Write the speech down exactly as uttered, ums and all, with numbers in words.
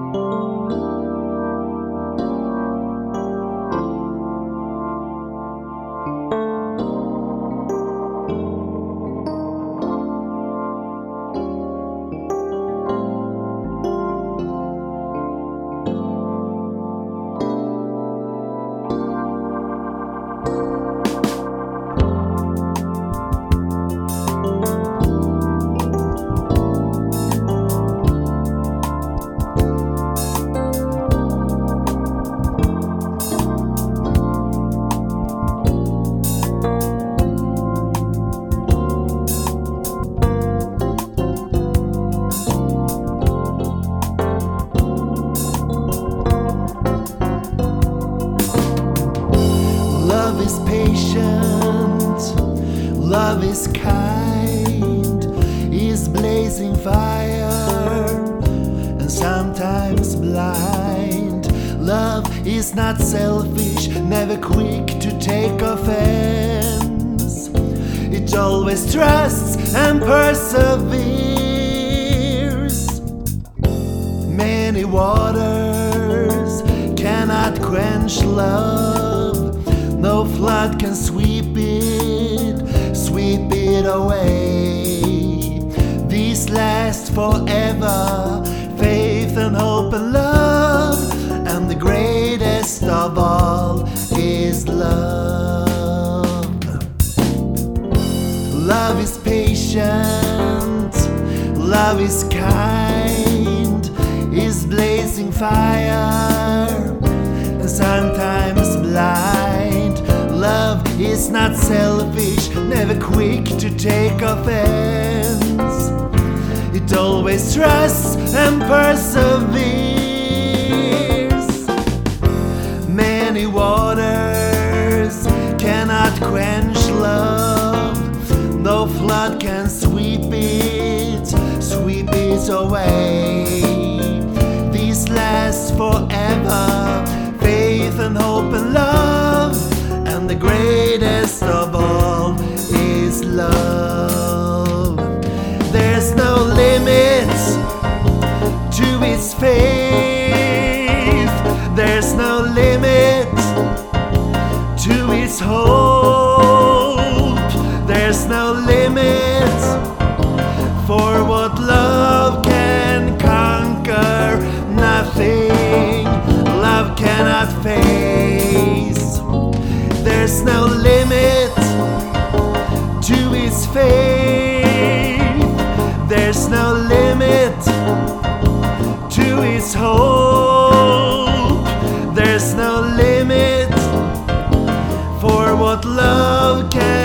Love is patient, love is kind, is blazing fire and sometimes blind. Love is not selfish, never quick to take offense. It always trusts and perseveres. Many waters cannot quench love. No flood can sweep it, sweep it away. These last forever, faith and hope and love. And the greatest of all is love. Love is patient, love is kind, is blazing fire and sometimes blind. Love is not selfish, never quick to take offense. It always trusts and perseveres. Many waters cannot quench love. No flood can sweep it, sweep it away. These last forever, faith and hope and love. And the greatest of all is love. There's no limit to its faith. There's no limit to its hope. There's no limit for what love can conquer. Nothing love cannot face. There's no limit to its faith. There's no limit to its hope. There's no limit for what love can